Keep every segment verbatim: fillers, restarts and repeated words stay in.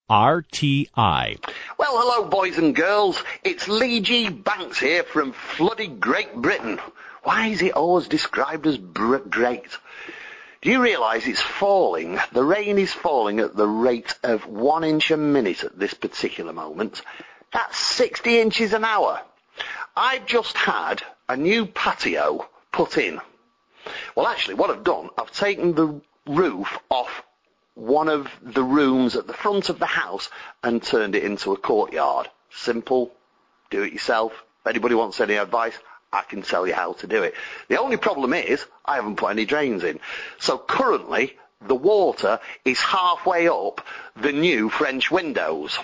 R T I. Well, hello, boys and girls. It's Lee G. Banks here from flooded Great Britain. Why is it always described as br- great? Do you realise it's falling? The rain is falling at the rate of one inch a minute at this particular moment. That's sixty inches an hour. I've just had a new patio put in. Well, actually, what I've done, I've taken the roof off one of the rooms at the front of the house and turned it into a courtyard. Simple, do it yourself. If anybody wants any advice, I can tell you how to do it. The only problem is I haven't put any drains in. So currently the water is halfway up the new French windows.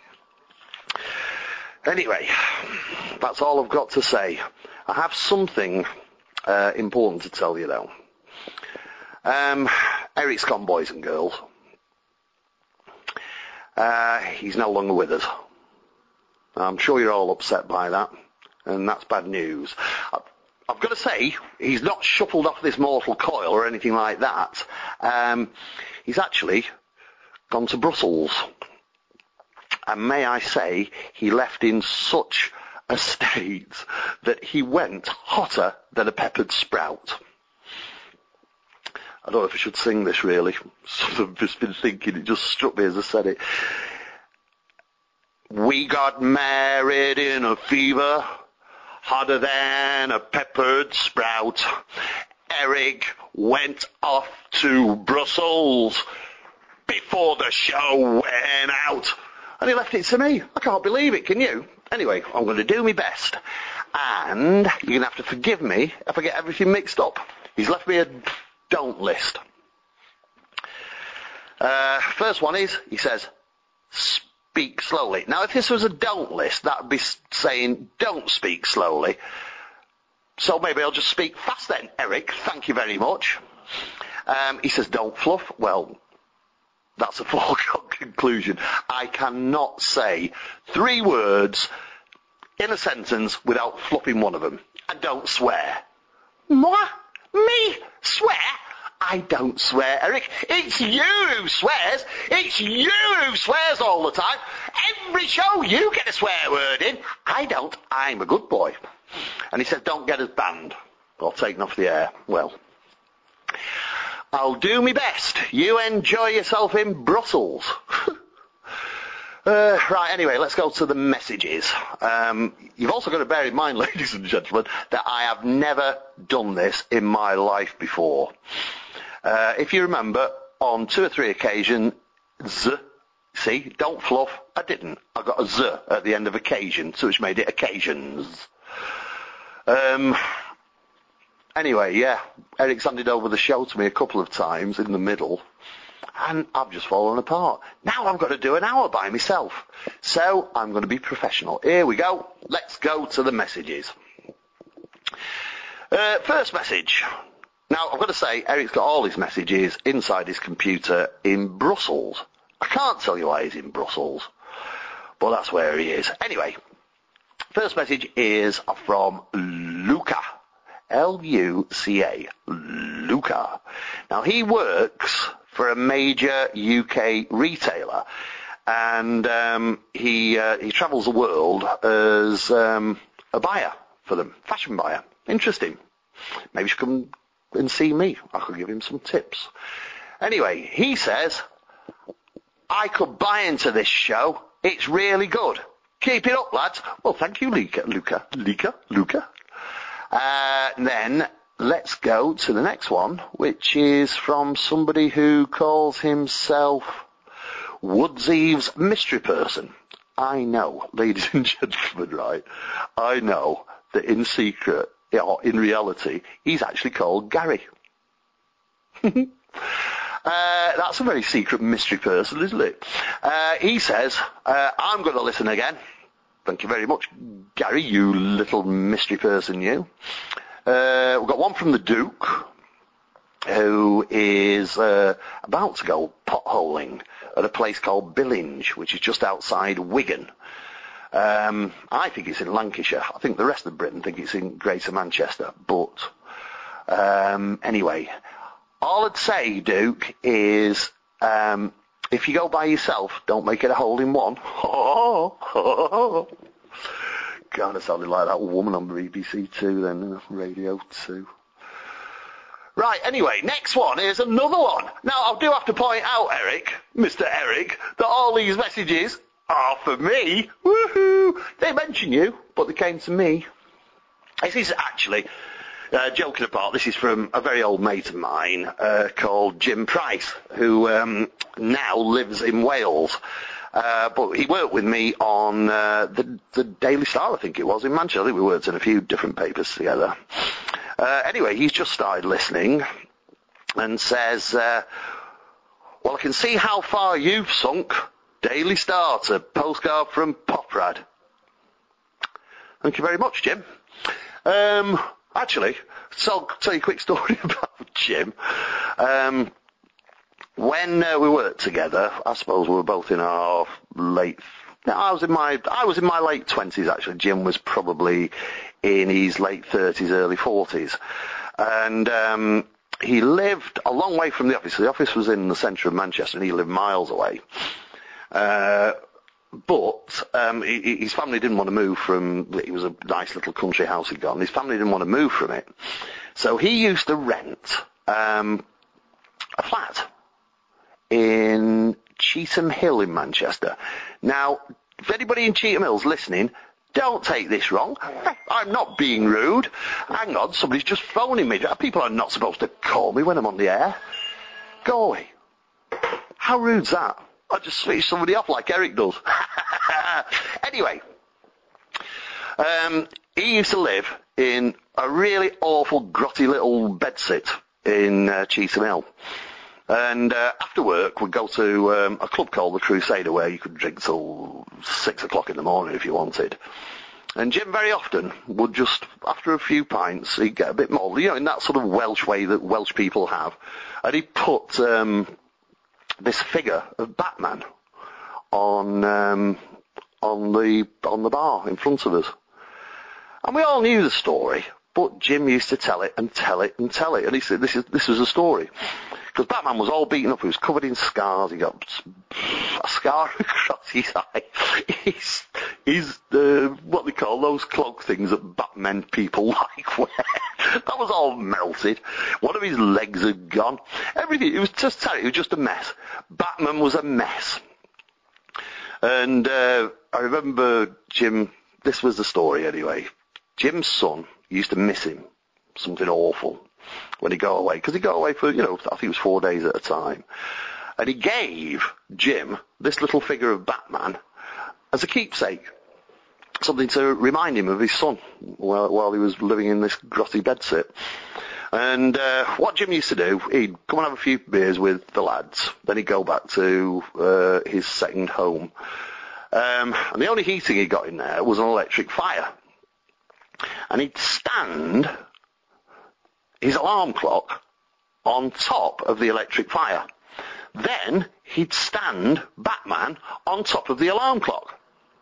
Anyway, that's all I've got to say. I have something uh, important to tell you though. Um, Eric's gone, boys and girls. Uh, he's no longer with us. I'm sure you're all upset by that, and that's bad news. I've, I've got to say, he's not shuffled off this mortal coil or anything like that. Um, he's actually gone to Brussels. And may I say, he left in such a state that he went hotter than a peppered sprout. I don't know if I should sing this, really. I've just been thinking, it just struck me as I said it. We got married in a fever, hotter than a peppered sprout. Eric went off to Brussels before the show went out. And he left it to me. I can't believe it, can you? Anyway, I'm going to do my best. And you're going to have to forgive me if I get everything mixed up. He's left me a don't list. Uh, first one is, he says, speak slowly. Now, if this was a don't list, that would be saying don't speak slowly. So maybe I'll just speak fast then. Eric, thank you very much. Um, he says don't fluff. Well, that's a foregone conclusion. I cannot say three words in a sentence without fluffing one of them. And don't swear. Moi? Me? Swear? I don't swear, Eric. It's you who swears. It's you who swears all the time. Every show you get a swear word in. I don't. I'm a good boy. And he said, don't get us banned or taken off the air. Well, I'll do my best. You enjoy yourself in Brussels. Uh, right, anyway, let's go to the messages. Um, you've also got to bear in mind, ladies and gentlemen, that I have never done this in my life before. Uh, if you remember, on two or three occasions, z, see, don't fluff, I didn't. I got a z at the end of occasion, so which made it occasions. Um, anyway, yeah, Eric's handed over the show to me a couple of times in the middle. And I've just fallen apart. Now I've got to do an hour by myself. So I'm going to be professional. Here we go. Let's go to the messages. Uh, first message. Now I've got to say, Eric's got all his messages inside his computer in Brussels. I can't tell you why he's in Brussels, but that's where he is. Anyway, first message is from Luca. L U C A. Luca. Now he works for a major U K retailer, and um, he uh, he travels the world as um, a buyer for them, fashion buyer. Interesting. Maybe he should come and see me. I could give him some tips. Anyway, he says, I could buy into this show. It's really good. Keep it up, lads. Well, thank you, Luca. Luca. Luca. Luca. Uh, then let's go to the next one, which is from somebody who calls himself Woodseaves Mystery Person. I know, ladies and gentlemen, right, I know that in secret, or in reality, he's actually called Gary. uh, that's a very secret mystery person, isn't it? Uh, he says, uh, I'm going to listen again. Thank you very much, Gary, you little mystery person, you. Uh, we've got one from the Duke, who is uh, about to go potholing at a place called Billinge, which is just outside Wigan. Um, I think it's in Lancashire. I think the rest of Britain think it's in Greater Manchester. But um, anyway, all I'd say, Duke, is um, if you go by yourself, don't make it a hole in one. Kind of sounded like that woman on B B C Two then, Radio two. Right, anyway, next one is another one. Now, I do have to point out, Eric, Mister Eric, that all these messages are for me. Woohoo! They mention you, but they came to me. This is actually, uh, joking apart, this is from a very old mate of mine uh, called Jim Price, who um, now lives in Wales. Uh, but he worked with me on uh, the, the Daily Star, I think it was, in Manchester. I think we worked in a few different papers together. Uh, anyway, he's just started listening and says, uh, well, I can see how far you've sunk. Daily Star to postcard from Poprad. Thank you very much, Jim. Um, actually, so I'll tell you a quick story about Jim. Um, when uh, we worked together, I suppose we were both in our late... No, I was in my I was in my late twenties, actually. Jim was probably in his late thirties, early forties. And um, he lived a long way from the office. The office was in the centre of Manchester, and he lived miles away. Uh, but um, he, his family didn't want to move from... It was a nice little country house he'd got, and his family didn't want to move from it. So he used to rent um, a flat in Cheetham Hill in Manchester. Now, if anybody in Cheetham Hill's listening, don't take this wrong. I'm not being rude. Hang on, somebody's just phoning me. People are not supposed to call me when I'm on the air. Go away. How rude's that? I just switch somebody off like Eric does. Anyway, um, he used to live in a really awful, grotty little bedsit in uh, Cheetham Hill. And uh, after work, we'd go to um, a club called the Crusader, where you could drink till six o'clock in the morning if you wanted. And Jim very often would just, after a few pints, he'd get a bit more, you know, in that sort of Welsh way that Welsh people have. And he'd put um, this figure of Batman on um, on the on the bar in front of us. And we all knew the story, but Jim used to tell it and tell it and tell it. And he said, this is this was a story. Because Batman was all beaten up, he was covered in scars, he got a scar across his eye. He's, he's uh, what they call those cloak things that Batman people like wear. That was all melted. One of his legs had gone. Everything, it was just terrible, it was just a mess. Batman was a mess. And uh, I remember Jim, this was the story anyway. Jim's son used to miss him, something awful, when he'd go away, because he'd go away for, you know, I think it was four days at a time. And he gave Jim this little figure of Batman as a keepsake, something to remind him of his son while, while he was living in this grotty bedsit. And uh, what Jim used to do, he'd come and have a few beers with the lads, then he'd go back to uh, his second home. Um, and the only heating he got in there was an electric fire. And he'd stand his alarm clock on top of the electric fire. Then he'd stand Batman on top of the alarm clock.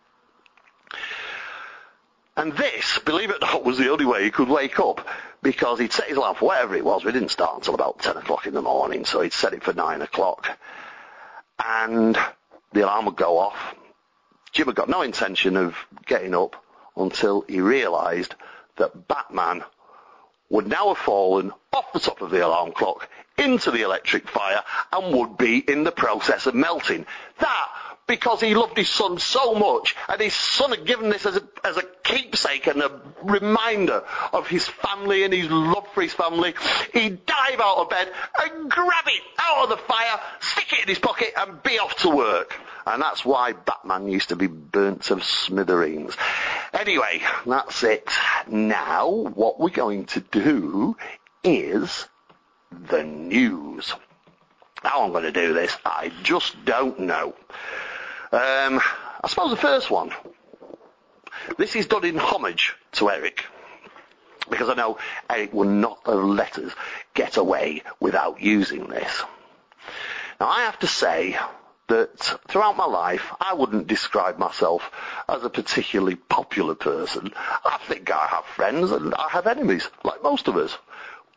And this, believe it or not, was the only way he could wake up, because he'd set his alarm for whatever it was. We didn't start until about ten o'clock in the morning, so he'd set it for nine o'clock. And the alarm would go off. Jim had got no intention of getting up until he realised that Batman would now have fallen off the top of the alarm clock into the electric fire and would be in the process of melting. That, because he loved his son so much, and his son had given this as a, as a keepsake and a reminder of his family and his love for his family, he'd dive out of bed and grab it out of the fire, stick it in his pocket and be off to work. And that's why Batman used to be burnt to smithereens. Anyway, that's it. Now, what we're going to do is the news. How I'm going to do this, I just don't know. Um, I suppose the first one, this is done in homage to Eric, because I know Eric would not have let us get away without using this. Now, I have to say that throughout my life, I wouldn't describe myself as a particularly popular person. I think I have friends and I have enemies, like most of us.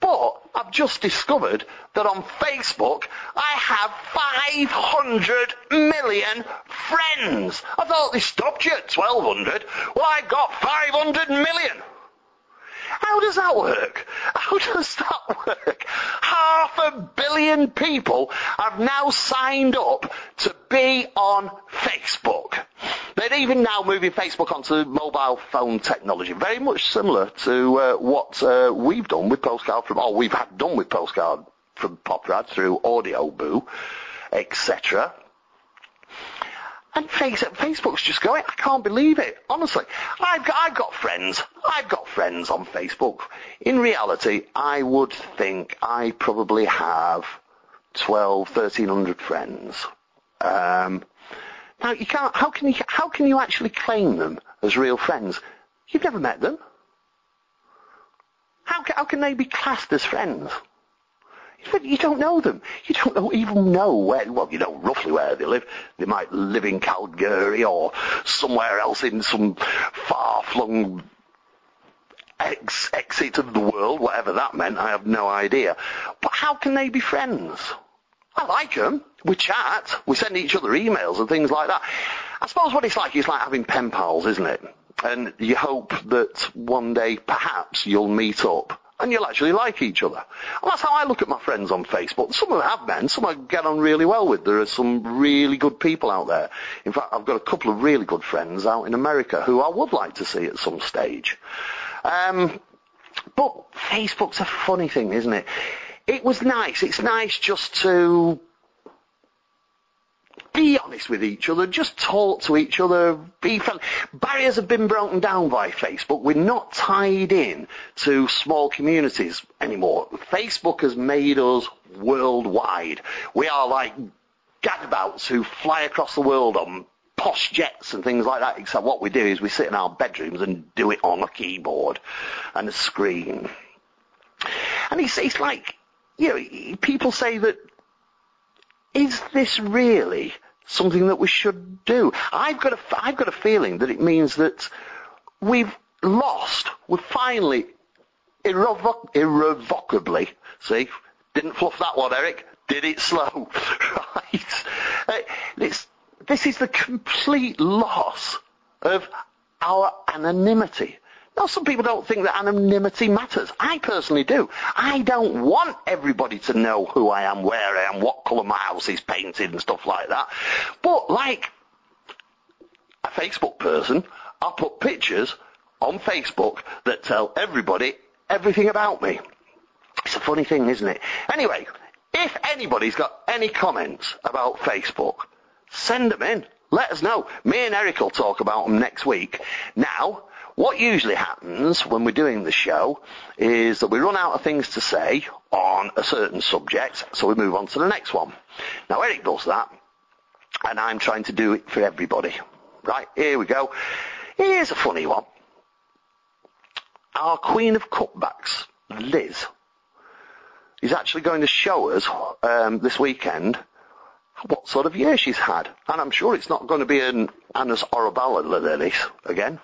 But I've just discovered that on Facebook I have five hundred million friends. I thought they stopped you at twelve hundred. Well, I've got five hundred million. How does that work? How does that work? Half a billion people have now signed up to be on Facebook. They're even now moving Facebook onto mobile phone technology, very much similar to uh, what uh, we've done with Postcard from, or we've had done with Postcard from Poprad through Audio Boo, et cetera. And Facebook's just going, I can't believe it. Honestly, I've got, I've got friends. I've got friends on Facebook. In reality, I would think I probably have twelve, thirteen hundred friends. Um, now, you can't, how can you, how can you actually claim them as real friends? You've never met them. How, how can they be classed as friends? You don't know them. You don't know, even know where, well, you know roughly where they live. They might live in Calgary or somewhere else in some far-flung ex- exit of the world, whatever that meant, I have no idea. But how can they be friends? I like them. We chat. We send each other emails and things like that. I suppose what it's like is like having pen pals, isn't it? And you hope that one day, perhaps, you'll meet up and you'll actually like each other. And that's how I look at my friends on Facebook. Some of them have been, some I get on really well with. There are some really good people out there. In fact, I've got a couple of really good friends out in America who I would like to see at some stage. Um, but Facebook's a funny thing, isn't it? It was nice. It's nice just to be honest with each other, just talk to each other, be friendly. Barriers have been broken down by Facebook. We're not tied in to small communities anymore. Facebook has made us worldwide. We are like gadabouts who fly across the world on posh jets and things like that, except what we do is we sit in our bedrooms and do it on a keyboard and a screen. And it's, it's like, you know, people say that, is this really something that we should do? I've got a, I've got a feeling that it means that we've lost, we've finally, irrevoc- irrevocably, see, didn't fluff that one, Eric, did it slow, right? Uh, this, this is the complete loss of our anonymity. Now, some people don't think that anonymity matters. I personally do. I don't want everybody to know who I am, where I am, what colour my house is painted and stuff like that. But like a Facebook person, I'll put pictures on Facebook that tell everybody everything about me. It's a funny thing, isn't it? Anyway, if anybody's got any comments about Facebook, send them in. Let us know. Me and Eric will talk about them next week. Now, what usually happens when we're doing the show is that we run out of things to say on a certain subject, so we move on to the next one. Now, Eric does that, and I'm trying to do it for everybody. Right, here we go. Here's a funny one. Our Queen of Cutbacks, Liz, is actually going to show us um, this weekend what sort of year she's had. And I'm sure it's not going to be an Annus Horribilis again.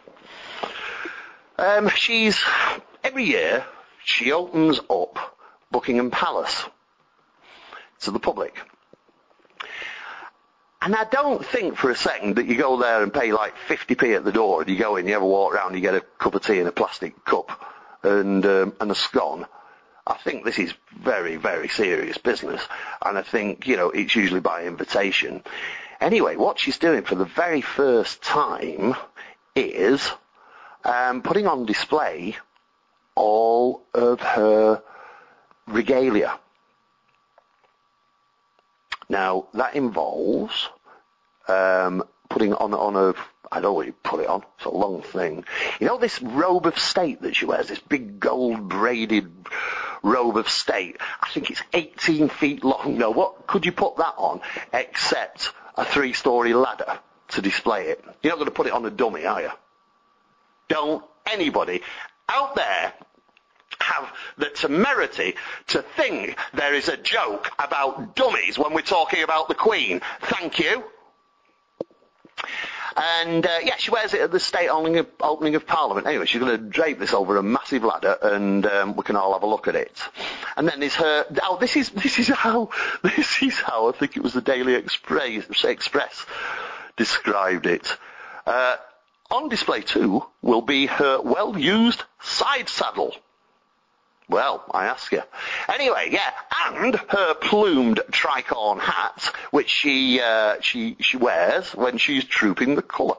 Um, she's, every year, she opens up Buckingham Palace to the public. And I don't think for a second that you go there and pay like fifty p at the door and you go in, you have a walk around, you get a cup of tea in a plastic cup and, um, and a scone. I think this is very, very serious business. And I think, you know, it's usually by invitation. Anyway, what she's doing for the very first time is Um, putting on display all of her regalia. Now, that involves um, putting on, on a, I don't know what you put it on, it's a long thing. You know this robe of state that she wears, this big gold braided robe of state? I think it's eighteen feet long. Now, what could you put that on except a three-story ladder to display it? You're not going to put it on a dummy, are you? Don't anybody out there have the temerity to think there is a joke about dummies when we're talking about the Queen. Thank you. And, uh, yeah, she wears it at the state opening of, opening of Parliament. Anyway, she's going to drape this over a massive ladder, and um, we can all have a look at it. And then there's her... Oh, this is this is how... This is how I think it was the Daily Express, Express described it. Uh, on display, too, will be her well-used side saddle. Well, I ask you. Anyway, yeah, and her plumed tricorn hat, which she uh, she she wears when she's trooping the colour.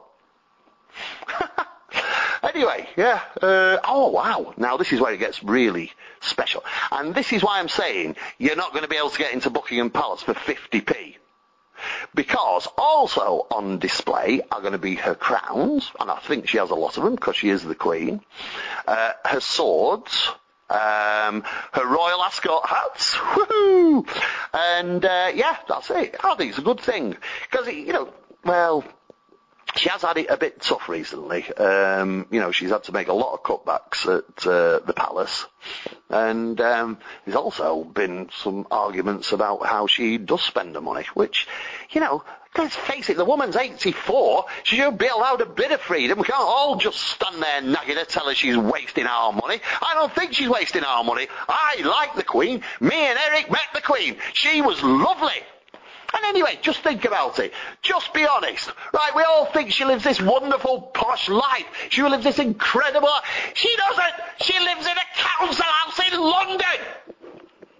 Anyway, yeah. Uh, oh, wow. Now, this is where it gets really special. And this is why I'm saying you're not going to be able to get into Buckingham Palace for fifty p. Because also on display are going to be her crowns, and I think she has a lot of them because she is the Queen, uh, her swords, um, her Royal Ascot hats, woohoo! And, uh, yeah, that's it. I think it's a good thing. Because, you know, well... She has had it a bit tough recently. Um, you know, she's had to make a lot of cutbacks at uh, the palace. And um, there's also been some arguments about how she does spend her money, which, you know, let's face it, the woman's eighty-four. She should be allowed a bit of freedom. We can't all just stand there nagging her, tell her she's wasting our money. I don't think she's wasting our money. I like the Queen. Me and Eric met the Queen. She was lovely. And anyway, just think about it. Just be honest. Right, we all think she lives this wonderful, posh life. She lives this incredible... She doesn't! She lives in a council house in London!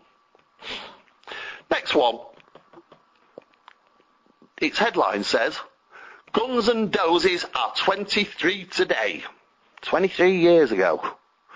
Next one. Its headline says, Guns and Dozes are twenty-three today. twenty-three years ago.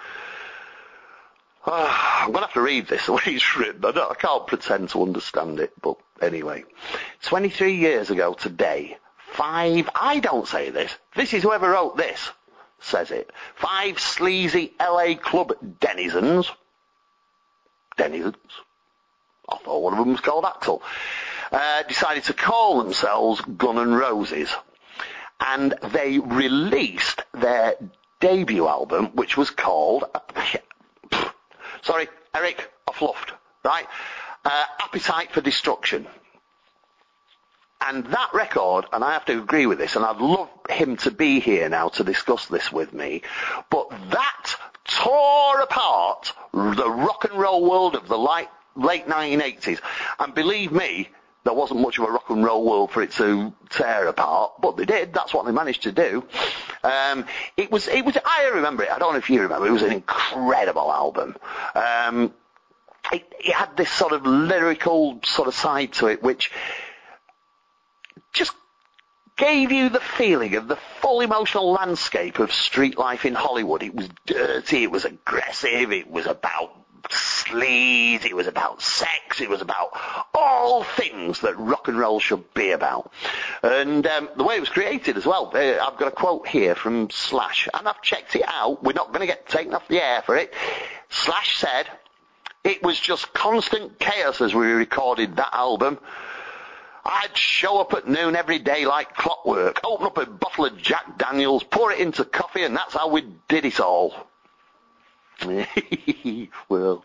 Oh, I'm going to have to read this the way it's written. I, don't, I can't pretend to understand it, but anyway. twenty-three years ago today, five, I don't say this, this is whoever wrote this, says it. Five sleazy L A club denizens, denizens, I thought one of them was called Axel, uh, decided to call themselves Gun N' Roses. And they released their debut album, which was called... Sorry, Eric, I fluffed, right? Uh, Appetite for Destruction. And that record, and I have to agree with this, and I'd love him to be here now to discuss this with me, but that tore apart the rock and roll world of the late, late nineteen eighties. And believe me, there wasn't much of a rock and roll world for it to tear apart, but they did. That's what they managed to do. Um, it was, it was, I remember it. I don't know if you remember. It was an incredible album. Um, it, it had this sort of lyrical sort of side to it, which just gave you the feeling of the full emotional landscape of street life in Hollywood. It was dirty. It was aggressive. It was about sleaze, it was about sex, it was about all things that rock and roll should be about. And um, the way it was created as well, uh, I've got a quote here from Slash, and I've checked it out, we're not going to get taken off the air for it. Slash said, it was just constant chaos as we recorded that album. I'd show up at noon every day like clockwork, open up a bottle of Jack Daniels, pour it into coffee, and that's how we did it all. Well,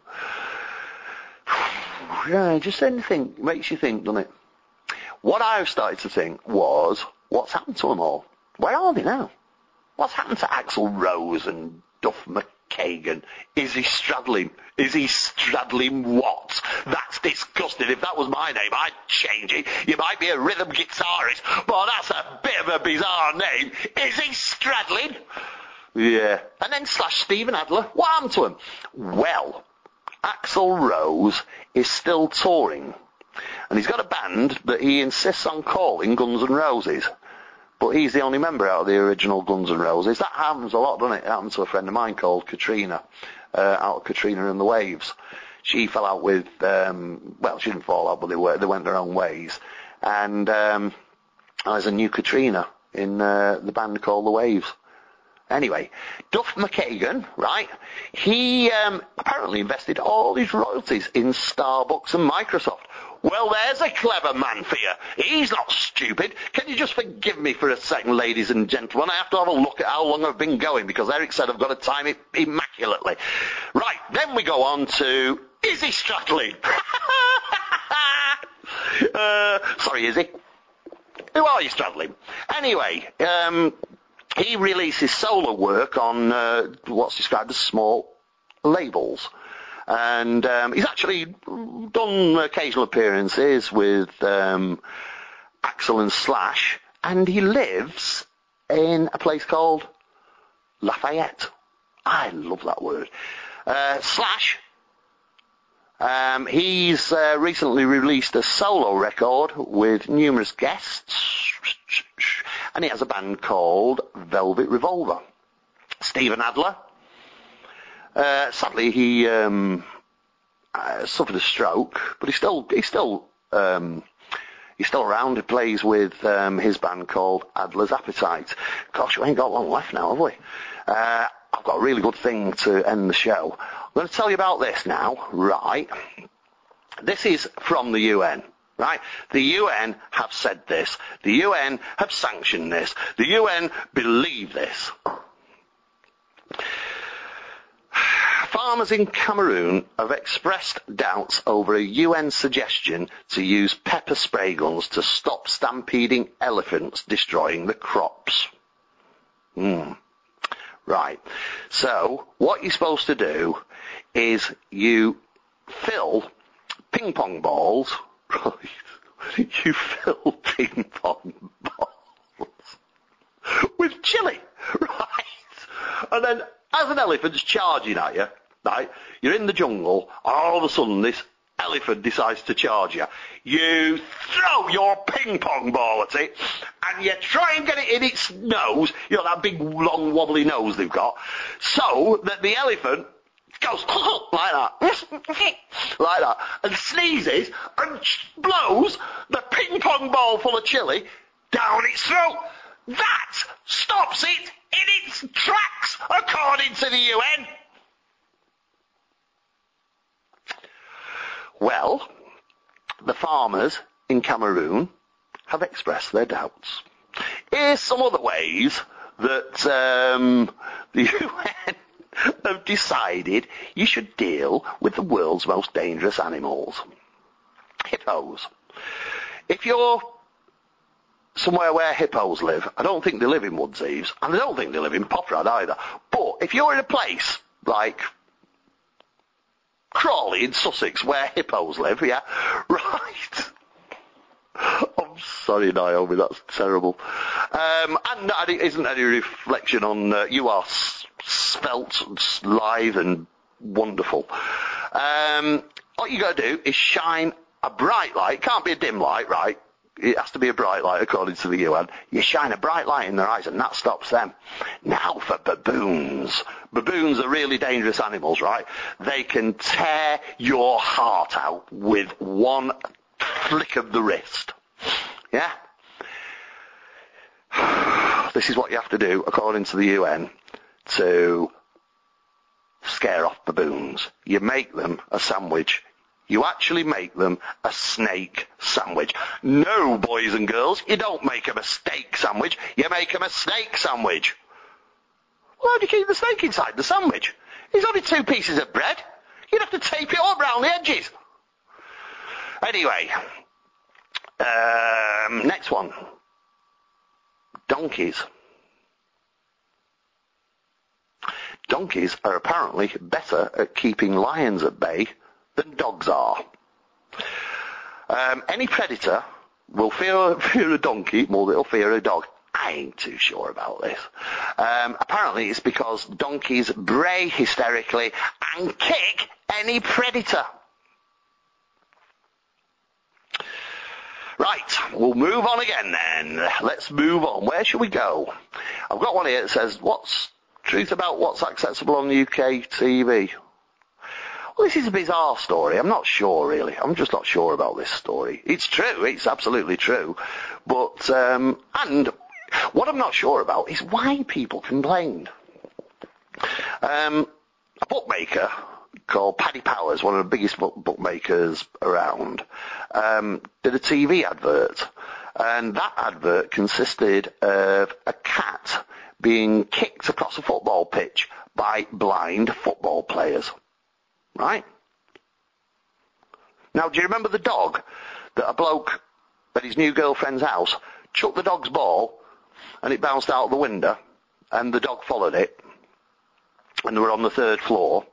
yeah, just anything makes you think, doesn't it? What I've started to think was, what's happened to them all? Where are they now? What's happened to Axl Rose and Duff McKagan? Is he straddling? Is he straddling what? That's disgusting. If that was my name, I'd change it. You might be a rhythm guitarist, but that's a bit of a bizarre name. Is he straddling? Yeah. And then Slash Stephen Adler. What happened to him? Well, Axl Rose is still touring. And he's got a band that he insists on calling Guns N' Roses. But he's the only member out of the original Guns N' Roses. That happens a lot, doesn't it? It happened to a friend of mine called Katrina, uh, out of Katrina and the Waves. She fell out with, um, well, she didn't fall out, but they, were, they went their own ways. And um, there's a new Katrina in uh, the band called The Waves. Anyway, Duff McKagan, right, he um, apparently invested all his royalties in Starbucks and Microsoft. Well, there's a clever man for you. He's not stupid. Can you just forgive me for a second, ladies and gentlemen? I have to have a look at how long I've been going, because Eric said I've got to time it immaculately. Right, then we go on to Izzy Stradley. uh, sorry, Izzy. Who are you straddling? Anyway, um, he releases solo work on uh, what's described as small labels. And um, he's actually done occasional appearances with um, Axl and Slash, and he lives in a place called Lafayette. I love that word. Uh, Slash, um, he's uh, recently released a solo record with numerous guests, and he has a band called Velvet Revolver. Steven Adler, uh, sadly he um, uh, suffered a stroke, but he's still he's still um, he's still around. He plays with um, his band called Adler's Appetite. Gosh, we ain't got long left now, have we? Uh, I've got a really good thing to end the show. I'm going to tell you about this now, right? This is from the U N, right? The U N have said this. The U N have sanctioned this. The U N believe this. Farmers in Cameroon have expressed doubts over a U N suggestion to use pepper spray guns to stop stampeding elephants destroying the crops. Hmm. Right. So, what you're supposed to do is you fill ping pong balls, right? You fill ping pong balls with chili, right? And then, as an elephant's charging at you, right, you're in the jungle, and all of a sudden this elephant decides to charge you. You throw your ping pong ball at it, and you try and get it in its nose, you know, that big, long, wobbly nose they've got, so that the elephant goes like that, like that, and sneezes, and blows the ping pong ball full of chili down its throat. That stops it in its tracks, according to the U N. Well, the farmers in Cameroon have expressed their doubts. Here's some other ways that um, the U N have decided you should deal with the world's most dangerous animals. Hippos. If you're somewhere where hippos live, I don't think they live in Woodseaves, and I don't think they live in Poprad either. But if you're in a place like Crawley in Sussex where hippos live, yeah, right. I'm sorry, Naomi, that's terrible. Um, and it isn't any reflection on uh, you are svelte and lithe and wonderful. Um, all you got to do is shine a bright light. Can't be a dim light, right? It has to be a bright light, according to the U N. You shine a bright light in their eyes, and that stops them. Now for baboons. Baboons are really dangerous animals, right? They can tear your heart out with one flick of the wrist. Yeah? This is what you have to do, according to the U N, to scare off baboons. You make them a sandwich. You actually make them a snake sandwich. No, boys and girls, you don't make them a steak sandwich. You make them a snake sandwich. Well, how do you keep the snake inside the sandwich? It's only two pieces of bread. You'd have to tape it up round the edges. Anyway, um, next one. Donkeys. Donkeys are apparently better at keeping lions at bay than dogs are. Um, any predator will fear, fear a donkey more than it'll fear a dog. I ain't too sure about this. Um, apparently it's because donkeys bray hysterically and kick any predator. Right, we'll move on again then. Let's move on. Where should we go? I've got one here that says, what's truth about what's accessible on the U K T V? Well, this is a bizarre story. I'm not sure, really. I'm just not sure about this story. It's true. It's absolutely true. But, um, and what I'm not sure about is why people complained. Um, a bookmaker called Paddy Powers, one of the biggest book bookmakers around, um, did a T V advert. And that advert consisted of a cat being kicked across a football pitch by blind football players. Right? Now, do you remember the dog that a bloke at his new girlfriend's house chucked the dog's ball, and it bounced out of the window, and the dog followed it, and they were on the third floor.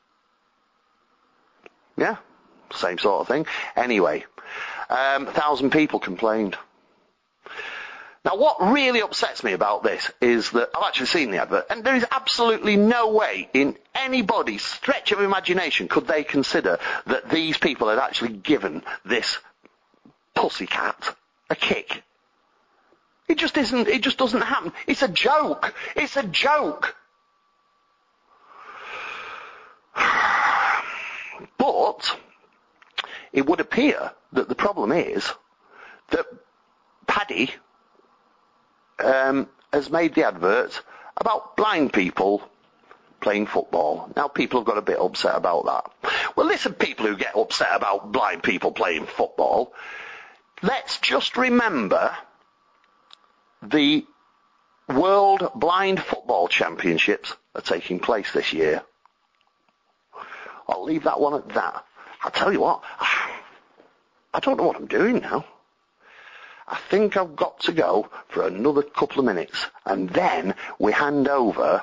Yeah, same sort of thing. Anyway, um, a thousand people complained. Now, what really upsets me about this is that I've actually seen the advert, and there is absolutely no way in anybody's stretch of imagination could they consider that these people had actually given this pussycat a kick. It just isn't, it just doesn't happen. It's a joke. It's a joke. But it would appear that the problem is that Paddy um, has made the advert about blind people playing football. Now, people have got a bit upset about that. Well, listen, people who get upset about blind people playing football, let's just remember the World Blind Football Championships are taking place this year. I'll leave that one at that. I'll tell you what, I don't know what I'm doing now. I think I've got to go for another couple of minutes, and then we hand over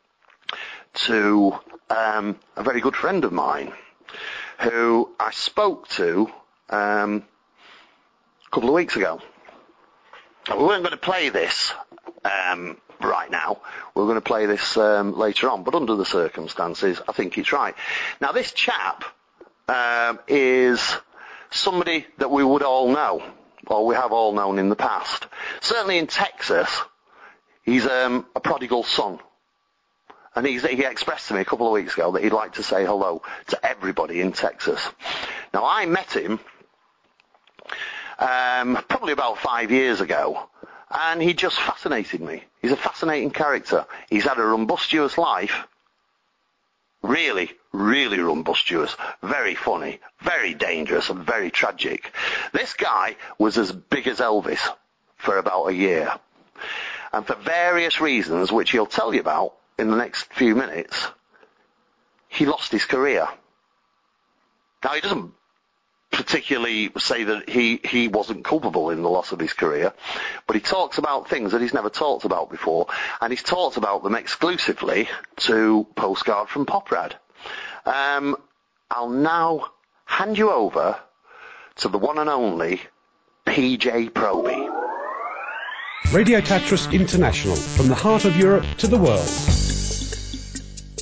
to um, a very good friend of mine who I spoke to um, a couple of weeks ago. We weren't going to play this um, right now. We were going to play this um, later on, but under the circumstances, I think it's right. Now, this chap um, is somebody that we would all know, or we have all known in the past. Certainly in Texas, he's um, a prodigal son. And he's, he expressed to me a couple of weeks ago that he'd like to say hello to everybody in Texas. Now, I met him um, probably about five years ago, and he just fascinated me. He's a fascinating character. He's had a rumbustious life. Really, really rumbustious. Very funny, very dangerous, and very tragic. This guy was as big as Elvis for about a year. And for various reasons, which he'll tell you about in the next few minutes, he lost his career. Now, he doesn't particularly say that he, he wasn't culpable in the loss of his career, but he talks about things that he's never talked about before, and he's talked about them exclusively to Postcard from Poprad. Um, I'll now hand you over to the one and only P J Proby. Radio Tatras International, from the heart of Europe to the world.